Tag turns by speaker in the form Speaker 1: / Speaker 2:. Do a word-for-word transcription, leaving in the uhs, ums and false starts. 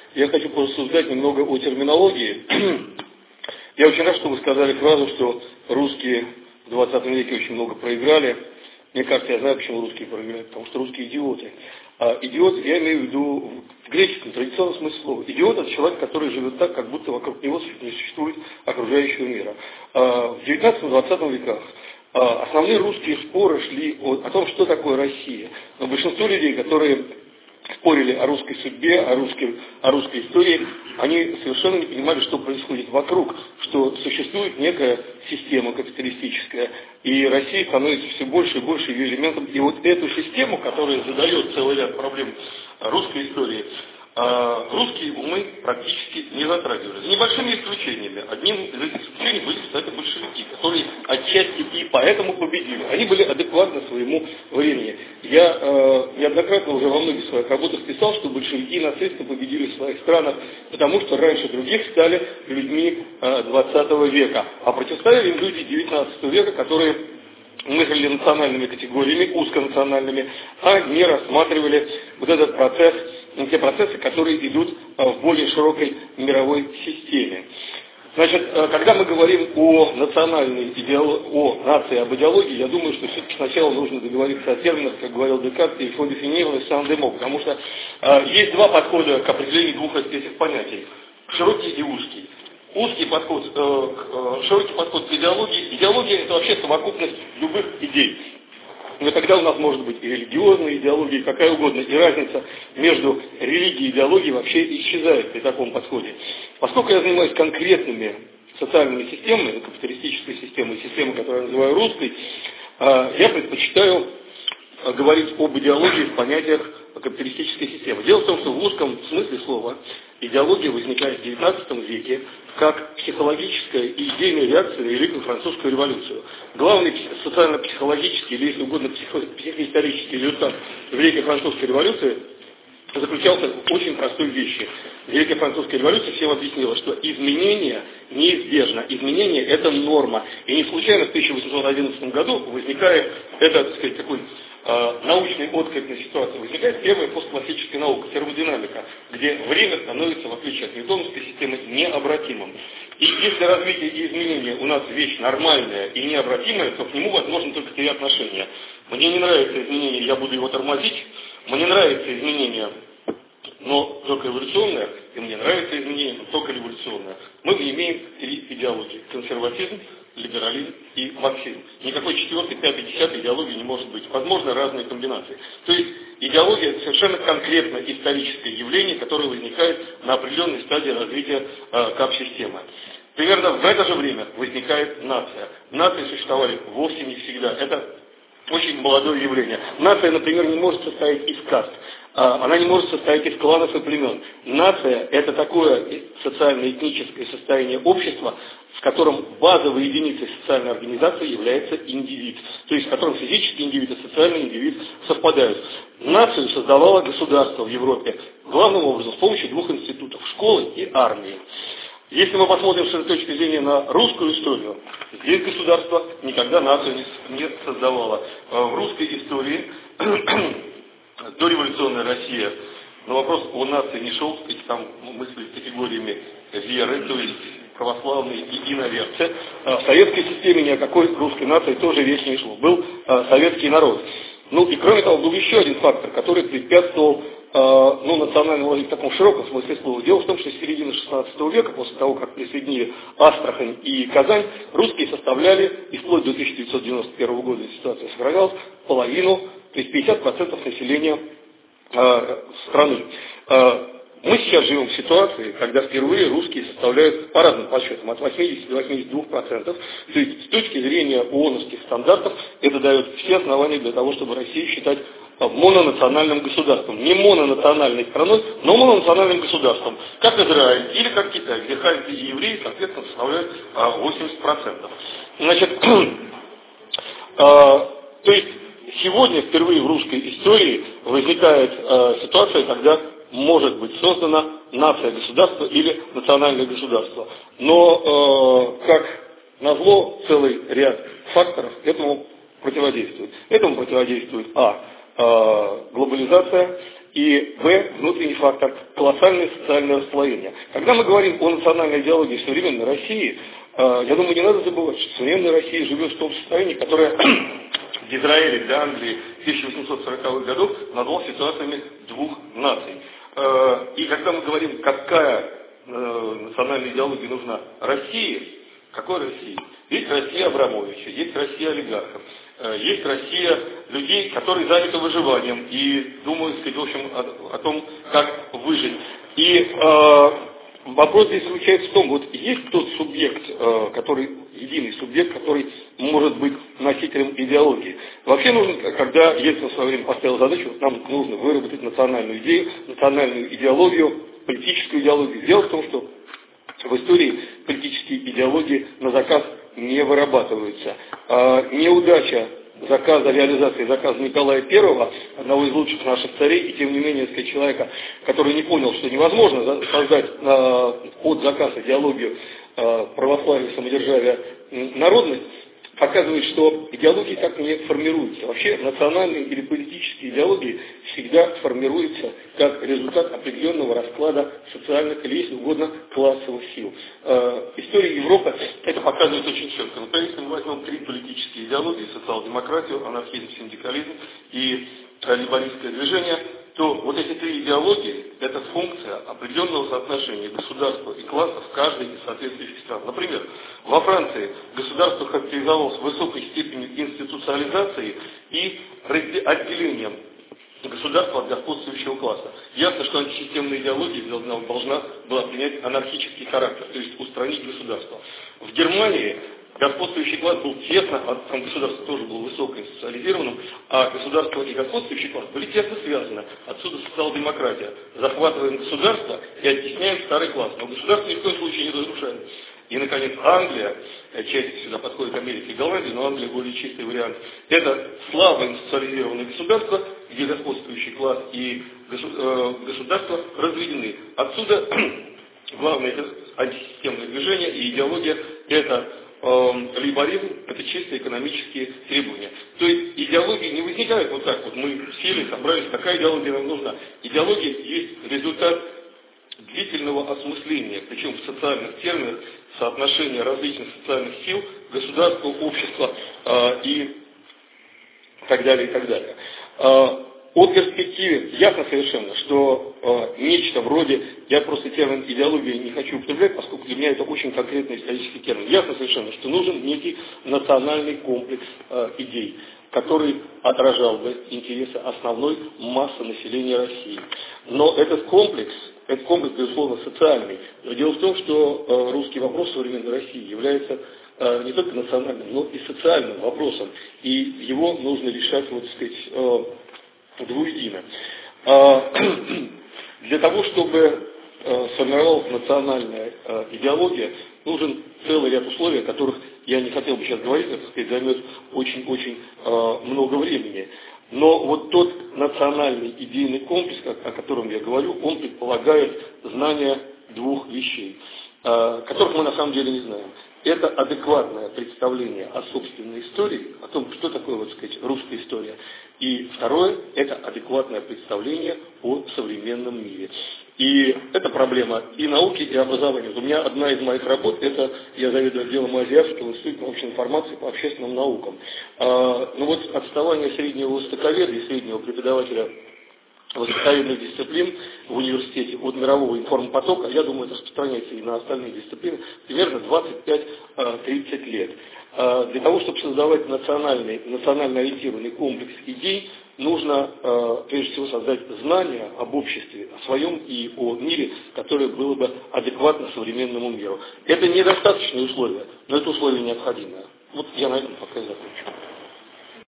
Speaker 1: Я хочу порассуждать немного о терминологии. Я очень рад, что вы сказали фразу, что русские в двадцатом веке очень много проиграли. Мне кажется, я знаю, почему русские проиграли, потому что русские идиоты. А идиот, я имею в виду в греческом традиционном смысле слова. Идиот – это человек, который живет так, как будто вокруг него не существует окружающего мира. А в девятнадцатом-двадцатом веках основные русские споры шли о, о том, что такое Россия. Но большинство людей, которые спорили о русской судьбе, о русской, о русской истории, они совершенно не понимали, что происходит вокруг, что существует некая система капиталистическая, и Россия становится все больше и больше ее элементом. И вот эту систему, которая задает целый ряд проблем русской истории, русские умы практически не затрагивали. За небольшими исключениями. Одним из этих исключений были, кстати, большевики, которые отчасти и поэтому победили. Они были адекватны своему времени. Я э, неоднократно уже во многих своих работах писал, что большевики и нацисты победили в своих странах, потому что раньше других стали людьми э, двадцатого века. А противостояли им люди девятнадцатого века, которые мыслили национальными категориями, узконациональными, а не рассматривали вот этот процесс, те процессы, которые идут в более широкой мировой системе. Значит, когда мы говорим о национальной идеологии, о нации, об идеологии, я думаю, что все-таки сначала нужно договориться о терминах, как говорил Декарт, и «faut définir le sans des mots», потому что э, есть два подхода к определению двух этих понятий – широкий и узкий. Узкий подход, э, э, широкий подход к идеологии. Идеология – это вообще совокупность любых идей. Но тогда у нас может быть и религиозная идеология, и какая угодно. И разница между религией и идеологией вообще исчезает при таком подходе. Поскольку я занимаюсь конкретными социальными системами, капиталистической системой, системой, которую я называю русской, э, я предпочитаю говорить об идеологии в понятиях капиталистической системы. Дело в том, что в узком смысле слова идеология возникает в девятнадцатом веке как психологическая и идейная реакция на Великую Французскую революцию. Главный социально-психологический, или, если угодно, психо- психоисторический результат Великой Французской революции заключался в очень простой вещи. Великая Французская революция всем объяснила, что изменение неизбежно. Изменение – это норма. И не случайно в тысяча восемьсот одиннадцатом году возникает это, так сказать, такой э, научный отклик на ситуацию. Возникает первая постклассическая наука – термодинамика, где время становится, в отличие от ньютоновской системы, необратимым. И если развитие и изменение у нас вещь нормальная и необратимая, то к нему возможно только три отношения. Мне не нравится изменение, я буду его тормозить. Мне нравится изменение, но только эволюционное, и мне нравится изменение, но только революционное. Мы имеем три идеологии. Консерватизм, либерализм и марксизм. Никакой четвертой, пятой, десятой идеологии не может быть. Возможно, разные комбинации. То есть идеология – это совершенно конкретно историческое явление, которое возникает на определенной стадии развития э, кап-системы. Примерно в это же время возникает нация. Нации существовали вовсе не всегда. Это очень молодое явление. Нация, например, не может состоять из каст. Она не может состоять из кланов и племен. Нация – это такое социально-этническое состояние общества, в котором базовой единицей социальной организации является индивид. То есть в котором физический индивид и социальный индивид совпадают. Нацию создавало государство в Европе главным образом с помощью двух институтов – школы и армии. Если мы посмотрим с этой точки зрения на русскую историю, здесь государство никогда нацию не создавало. В русской истории дореволюционная Россия, но вопрос о нации не шел, там мысли категориями веры, то есть православные и иноверцы. В советской системе ни о какой русской нации тоже речь не шло. Был советский народ. Ну и кроме того, был еще один фактор, который препятствовал ну, национальной власти в таком широком смысле слова. Дело в том, что с середины шестнадцатого века, после того, как присоединили Астрахань и Казань, русские составляли, и вплоть до тысяча девятьсот девяносто первого года ситуация сохранялась, половину, то есть пятьдесят процентов населения э, страны. Э, мы сейчас живем в ситуации, когда впервые русские составляют, по разным подсчетам, от восьмидесяти до восьмидесяти двух процентов. То есть с точки зрения ООНовских стандартов это дает все основания для того, чтобы Россию считать мононациональным государством. Не мононациональной страной, но мононациональным государством. Как Израиль или как Китай, где хасиды и евреи, соответственно, составляют восемьдесят процентов. Значит, то есть сегодня впервые в русской истории возникает ситуация, когда может быть создана нация-государство или национальное государство. Но, как назло, целый ряд факторов этому противодействует. Этому противодействует А. глобализация, И б. Внутренний фактор – колоссальное социальное расслоение. Когда мы говорим о национальной идеологии в современной России, я думаю, не надо забывать, что современная Россия живет в том состоянии, которое в Израиле, в Англии тысяча восемьсот сороковых годов назвал ситуациями двух наций. И когда мы говорим, какая национальная идеология нужна России, какой России? Есть Россия Абрамовича, есть Россия олигархов, есть Россия людей, которые заняты выживанием и думают, сказать, в общем, о, о том, как выжить. И э, вопрос здесь заключается в том, вот есть тот субъект, э, который, единый субъект, который может быть носителем идеологии. Вообще нужно, когда Ельцин в свое время поставил задачу, нам нужно выработать национальную идею, национальную идеологию, политическую идеологию. Дело в том, что в истории политические идеологии на заказ не вырабатываются. А неудача заказа, реализации заказа Николая Первого, одного из лучших наших царей, и тем не менее, сказать, человека, который не понял, что невозможно создать э, под заказ идеологию э, православия, самодержавия, народность, показывает, что идеологии так не формируются. Вообще национальные или политические идеологии всегда формируются как результат определенного расклада социальных или, если угодно, классовых сил. Э, история Европы это показывает очень четко. Например, если мы возьмем три политические идеологии, социал-демократию, анархизм, синдикализм и э, лейбористское движение, то вот эти три идеологии – это функция определенного соотношения государства и классов в каждой из соответствующих стран. Например, во Франции государство характеризовалось высокой степенью институциализации и отделением государства от господствующего класса. Ясно, что антисистемная идеология должна, должна была принять анархический характер, то есть устранить государство. В Германии господствующий класс был тесно, а там государство тоже было высокоинституциализированным, а государство и господствующий класс были тесно связаны. Отсюда социал-демократия. Захватываем государство и оттесняем старый класс. Но государство ни в коем случае не разрушаем. И, наконец, Англия, часть сюда подходит Америка и Голландия, но Англия более чистый вариант. Это слабо институциализированное государство, где господствующий класс и государство разведены. Отсюда главное это антисистемное движение и идеология это лейборизм – это чисто экономические требования. То есть идеологии не возникают вот так вот. Мы сели, собрались, какая идеология нам нужна. Идеология есть результат длительного осмысления, причем в социальных терминах, соотношения различных социальных сил, государства, общества э, и так далее, и так далее. Э, О перспективе ясно совершенно, что э, нечто вроде, я просто термин идеологии не хочу употреблять, поскольку для меня это очень конкретный исторический термин. Ясно совершенно, что нужен некий национальный комплекс э, идей, который отражал бы интересы основной массы населения России. Но этот комплекс, этот комплекс, безусловно, социальный. Но дело в том, что э, русский вопрос в современной России является э, не только национальным, но и социальным вопросом. И его нужно решать, вот, так сказать, э, двуедино. Для того, чтобы сформировалась национальная идеология, нужен целый ряд условий, о которых я не хотел бы сейчас говорить, это, так сказать, займет очень-очень много времени. Но вот тот национальный идейный комплекс, о котором я говорю, он предполагает знание двух вещей, которых мы на самом деле не знаем. Это адекватное представление о собственной истории, о том, что такое, вот сказать, русская история. И второе – это адекватное представление о современном мире. И это проблема и науки, и образования. У меня одна из моих работ – это я заведую отделом Азиатского института научной информации по общественным наукам. А, ну вот отставание среднего востоковеда и среднего преподавателя востоковедных дисциплин в университете от мирового информпотока, я думаю, это распространяется и на остальные дисциплины, примерно двадцать пять - тридцать лет. Для того, чтобы создавать национальный, национально ориентированный комплекс идей, нужно, прежде всего, создать знания об обществе, о своем и о мире, которое было бы адекватно современному миру. Это недостаточные условия, но это условие необходимое. Вот я на этом пока и закончу.